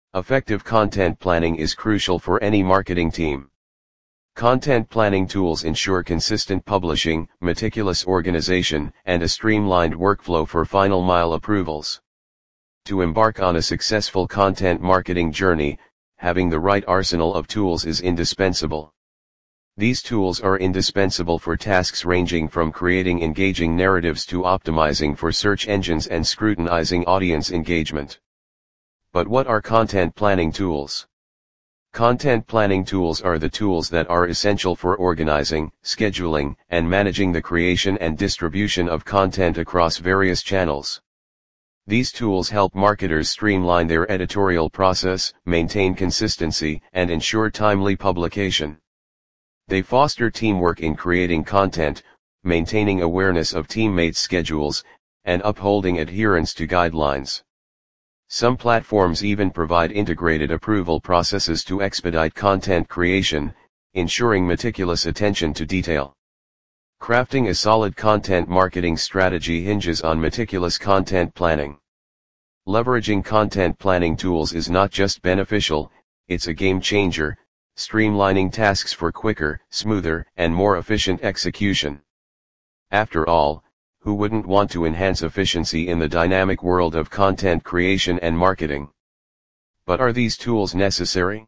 Effective content planning is crucial for any marketing team. Content planning tools ensure consistent publishing, meticulous organization, and a streamlined workflow for final mile approvals. To embark on a successful content marketing journey, having the right arsenal of tools is indispensable. These tools are indispensable for tasks ranging from creating engaging narratives to optimizing for search engines and scrutinizing audience engagement. But what are content planning tools? Content planning tools are the tools that are essential for organizing, scheduling, and managing the creation and distribution of content across various channels. These tools help marketers streamline their editorial process, maintain consistency, and ensure timely publication. They foster teamwork in creating content, maintaining awareness of teammates' schedules, and upholding adherence to guidelines. Some platforms even provide integrated approval processes to expedite content creation, ensuring meticulous attention to detail. Crafting a solid content marketing strategy hinges on meticulous content planning. Leveraging content planning tools is not just beneficial, it's a game changer, streamlining tasks for quicker, smoother, and more efficient execution. After all, who wouldn't want to enhance efficiency in the dynamic world of content creation and marketing? But are these tools necessary?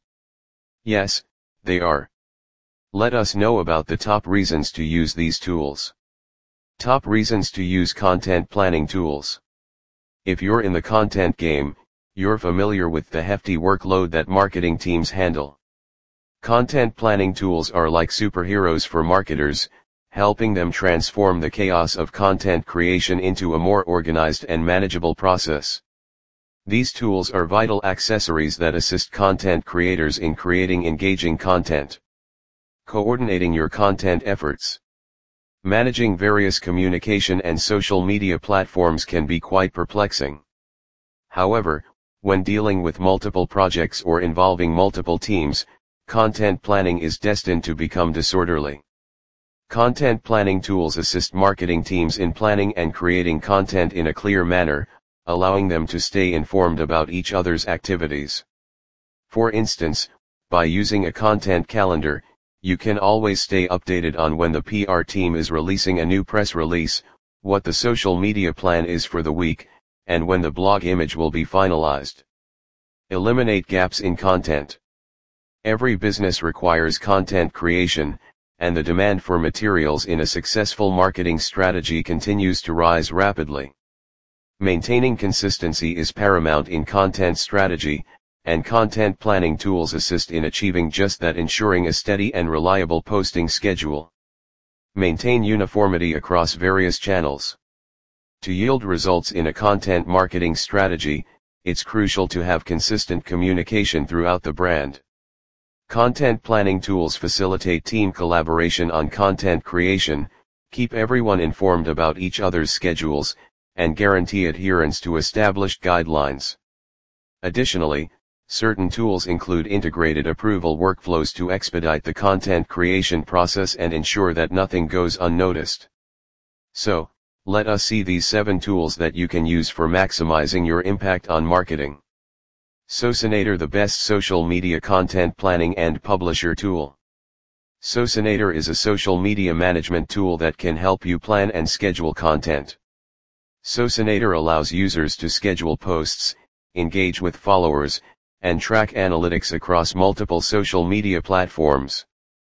Yes, they are. Let us know about the top reasons to use these tools. Top reasons to use content planning tools. If you're in the content game, you're familiar with the hefty workload that marketing teams handle. Content planning tools are like superheroes for marketers, helping them transform the chaos of content creation into a more organized and manageable process. These tools are vital accessories that assist content creators in creating engaging content. Coordinating your content efforts. Managing various communication and social media platforms can be quite perplexing. However, when dealing with multiple projects or involving multiple teams, content planning is destined to become disorderly. Content planning tools assist marketing teams in planning and creating content in a clear manner, allowing them to stay informed about each other's activities. For instance, by using a content calendar, you can always stay updated on when the PR team is releasing a new press release, what the social media plan is for the week, and when the blog image will be finalized. Eliminate gaps in content. Every business requires content creation, and the demand for materials in a successful marketing strategy continues to rise rapidly. Maintaining consistency is paramount in content strategy, and content planning tools assist in achieving just that, ensuring a steady and reliable posting schedule. Maintain uniformity across various channels. To yield results in a content marketing strategy, it's crucial to have consistent communication throughout the brand. Content planning tools facilitate team collaboration on content creation, keep everyone informed about each other's schedules, and guarantee adherence to established guidelines. Additionally, certain tools include integrated approval workflows to expedite the content creation process and ensure that nothing goes unnoticed. So, let us see these 7 tools that you can use for maximizing your impact on marketing. Socinator, the best social media content planning and publisher tool. Socinator is a social media management tool that can help you plan and schedule content. Socinator allows users to schedule posts, engage with followers, and track analytics across multiple social media platforms.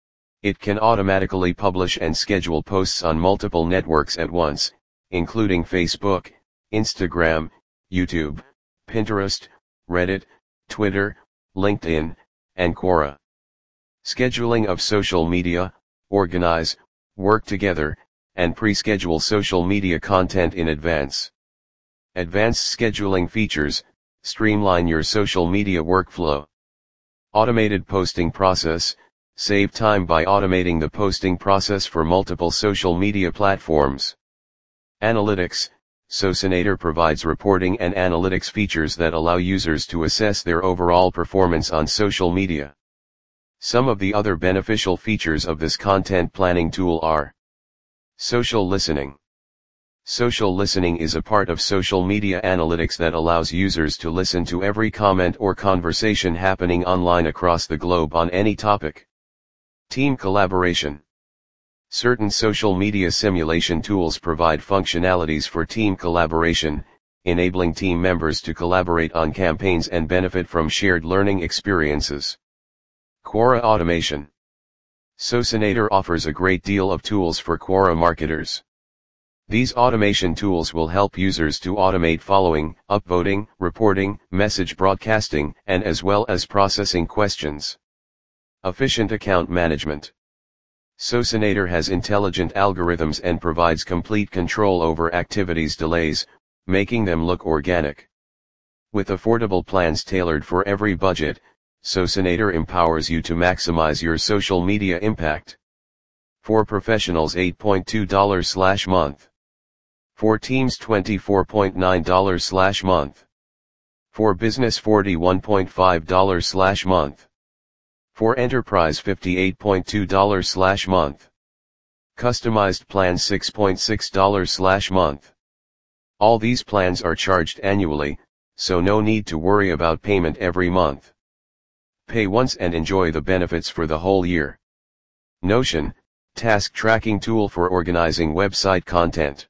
It can automatically publish and schedule posts on multiple networks at once, including Facebook, Instagram, YouTube, Pinterest, Reddit, Twitter, LinkedIn, and Quora. Scheduling of social media: organize, work together, and pre-schedule social media content in advance. Advanced scheduling features: streamline your social media workflow. Automated posting process: save time by automating the posting process for multiple social media platforms. Analytics: Socinator provides reporting and analytics features that allow users to assess their overall performance on social media. Some of the other beneficial features of this content planning tool are: social listening. Social listening is a part of social media analytics that allows users to listen to every comment or conversation happening online across the globe on any topic. Team collaboration. Certain social media simulation tools provide functionalities for team collaboration, enabling team members to collaborate on campaigns and benefit from shared learning experiences. Quora automation. Socinator offers a great deal of tools for Quora marketers. These automation tools will help users to automate following, upvoting, reporting, message broadcasting, and as well as processing questions. Efficient account management. Socinator has intelligent algorithms and provides complete control over activities delays, making them look organic. With affordable plans tailored for every budget, Socinator empowers you to maximize your social media impact. For professionals $8.2/month. For teams $24.9/month. For business $41.5/month. For enterprise $58.2/month. Customized plan $6.6/month. All these plans are charged annually, so no need to worry about payment every month. Pay once and enjoy the benefits for the whole year. Notion, task tracking tool for organizing website content.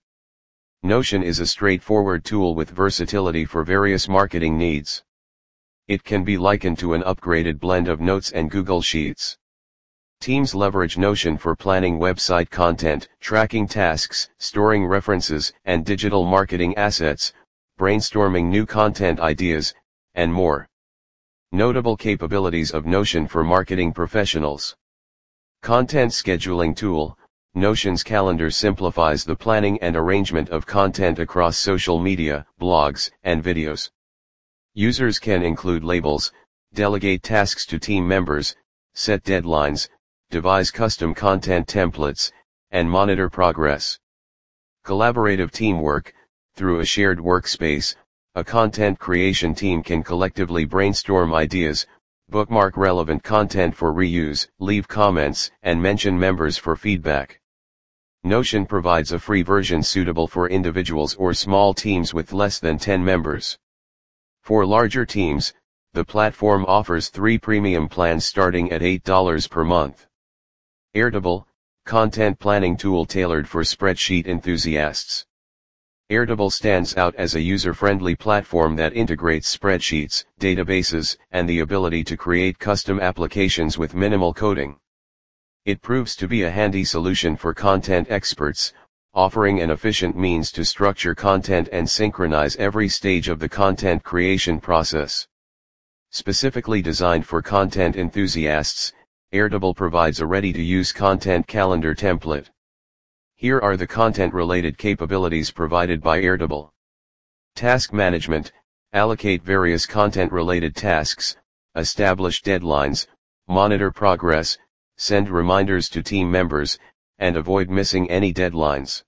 Notion is a straightforward tool with versatility for various marketing needs. It can be likened to an upgraded blend of Notes and Google Sheets. Teams leverage Notion for planning website content, tracking tasks, storing references and digital marketing assets, brainstorming new content ideas, and more. Notable capabilities of Notion for marketing professionals. Content scheduling tool. Notion's calendar simplifies the planning and arrangement of content across social media, blogs, and videos. Users can include labels, delegate tasks to team members, set deadlines, devise custom content templates, and monitor progress. Collaborative teamwork. Through a shared workspace, a content creation team can collectively brainstorm ideas, bookmark relevant content for reuse, leave comments, and mention members for feedback. Notion provides a free version suitable for individuals or small teams with less than 10 members. For larger teams, the platform offers 3 premium plans starting at $8 per month. Airtable, content planning tool tailored for spreadsheet enthusiasts. Airtable stands out as a user-friendly platform that integrates spreadsheets, databases, and the ability to create custom applications with minimal coding. It proves to be a handy solution for content experts, offering an efficient means to structure content and synchronize every stage of the content creation process. Specifically designed for content enthusiasts, Airtable provides a ready-to-use content calendar template. Here are the content-related capabilities provided by Airtable. Task management. Allocate various content-related tasks, establish deadlines, monitor progress, send reminders to team members, and avoid missing any deadlines.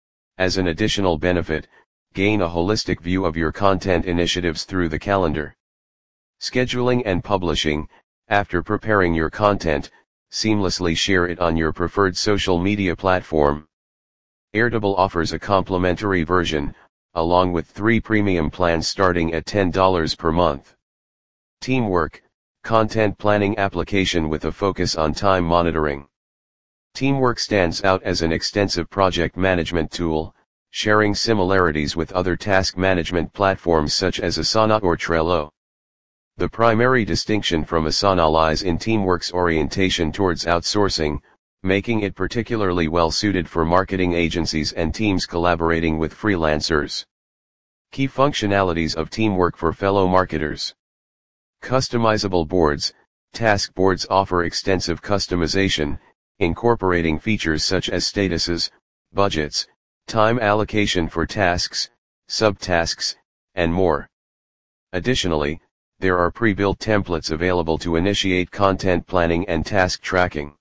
As an additional benefit, gain a holistic view of your content initiatives through the calendar. Scheduling and publishing. After preparing your content, seamlessly share it on your preferred social media platform. Airtable offers a complimentary version, along with 3 premium plans starting at $10 per month. Teamwork, content planning application with a focus on time monitoring. Teamwork stands out as an extensive project management tool, sharing similarities with other task management platforms such as Asana or Trello. The primary distinction from Asana lies in Teamwork's orientation towards outsourcing, making it particularly well suited for marketing agencies and teams collaborating with freelancers. Key functionalities of Teamwork for fellow marketers. Customizable boards. Task boards offer extensive customization, incorporating features such as statuses, budgets, time allocation for tasks, subtasks, and more. Additionally, there are pre-built templates available to initiate content planning and task tracking.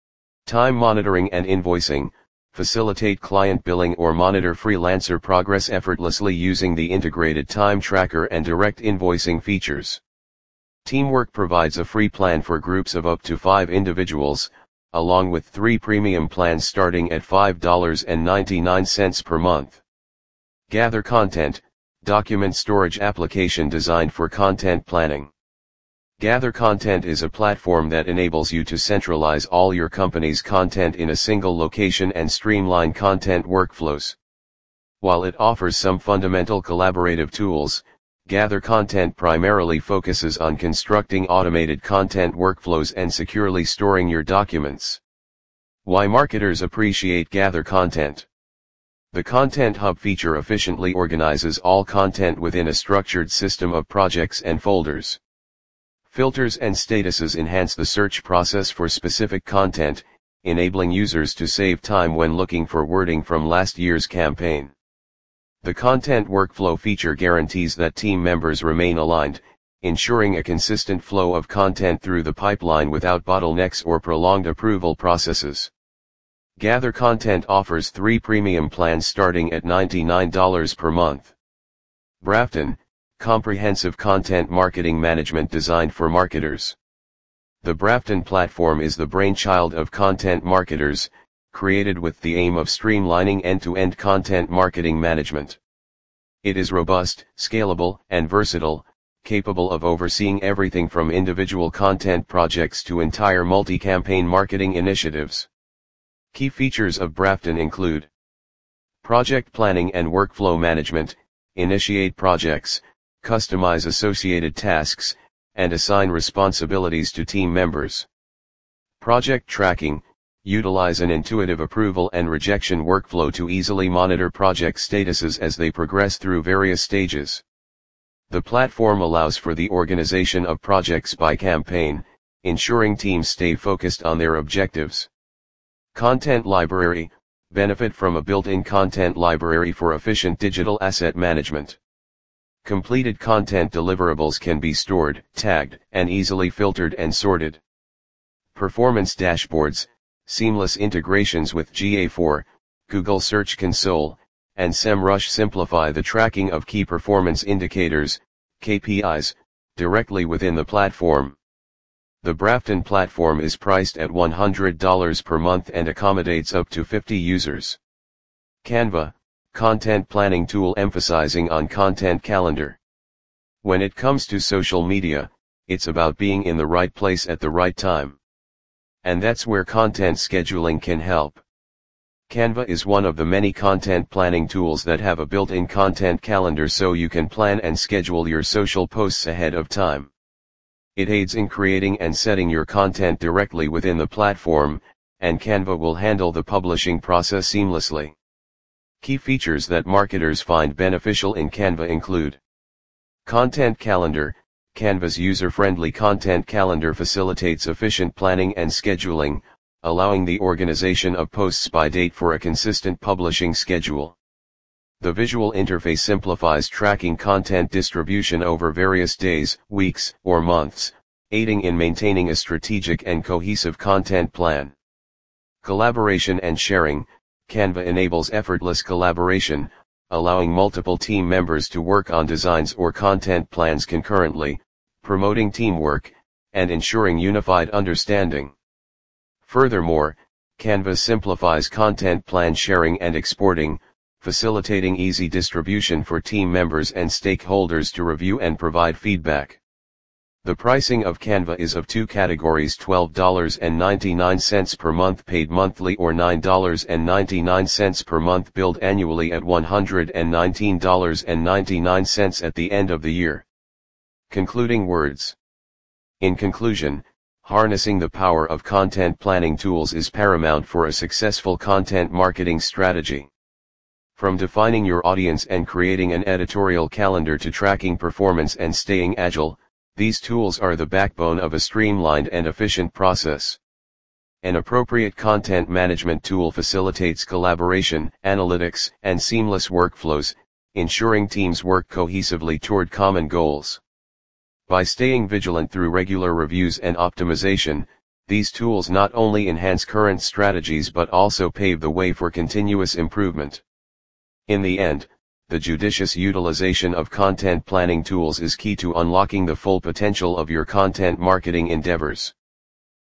Time monitoring and invoicing. Facilitate client billing or monitor freelancer progress effortlessly using the integrated time tracker and direct invoicing features. Teamwork provides a free plan for groups of up to 5 individuals, along with 3 premium plans starting at $5.99 per month. Gather Content, document storage application designed for content planning. Gather Content is a platform that enables you to centralize all your company's content in a single location and streamline content workflows. While it offers some fundamental collaborative tools, Gather Content primarily focuses on constructing automated content workflows and securely storing your documents. Why marketers appreciate Gather Content. The Content Hub feature efficiently organizes all content within a structured system of projects and folders. Filters and statuses enhance the search process for specific content, enabling users to save time when looking for wording from last year's campaign. The Content Workflow feature guarantees that team members remain aligned, ensuring a consistent flow of content through the pipeline without bottlenecks or prolonged approval processes. Gather Content offers 3 premium plans starting at $99 per month. Brafton, comprehensive content marketing management designed for marketers. The Brafton platform is the brainchild of content marketers, created with the aim of streamlining end-to-end content marketing management. It is robust, scalable, and versatile, capable of overseeing everything from individual content projects to entire multi-campaign marketing initiatives. Key features of Brafton include project planning and workflow management, initiate projects, customize associated tasks, and assign responsibilities to team members. Project tracking, utilize an intuitive approval and rejection workflow to easily monitor project statuses as they progress through various stages. The platform allows for the organization of projects by campaign, ensuring teams stay focused on their objectives. Content library, benefit from a built-in content library for efficient digital asset management. Completed content deliverables can be stored, tagged, and easily filtered and sorted. Performance dashboards, seamless integrations with GA4, Google Search Console, and SEMrush simplify the tracking of key performance indicators, KPIs, directly within the platform. The Brafton platform is priced at $100 per month and accommodates up to 50 users. Canva, content planning tool emphasizing on content calendar. When it comes to social media, it's about being in the right place at the right time. And that's where content scheduling can help. Canva is one of the many content planning tools that have a built-in content calendar so you can plan and schedule your social posts ahead of time. It aids in creating and setting your content directly within the platform, and Canva will handle the publishing process seamlessly. Key features that marketers find beneficial in Canva include Content Calendar. Canva's user-friendly content calendar facilitates efficient planning and scheduling, allowing the organization of posts by date for a consistent publishing schedule. The visual interface simplifies tracking content distribution over various days, weeks, or months, aiding in maintaining a strategic and cohesive content plan. Collaboration and sharing. Canva enables effortless collaboration, allowing multiple team members to work on designs or content plans concurrently, promoting teamwork, and ensuring unified understanding. Furthermore, Canva simplifies content plan sharing and exporting, facilitating easy distribution for team members and stakeholders to review and provide feedback. The pricing of Canva is of 2 categories: $12.99 per month paid monthly or $9.99 per month billed annually at $119.99 at the end of the year. Concluding words. In conclusion, harnessing the power of content planning tools is paramount for a successful content marketing strategy. From defining your audience and creating an editorial calendar to tracking performance and staying agile, these tools are the backbone of a streamlined and efficient process. An appropriate content management tool facilitates collaboration, analytics, and seamless workflows, ensuring teams work cohesively toward common goals. By staying vigilant through regular reviews and optimization, these tools not only enhance current strategies but also pave the way for continuous improvement. In the end, the judicious utilization of content planning tools is key to unlocking the full potential of your content marketing endeavors.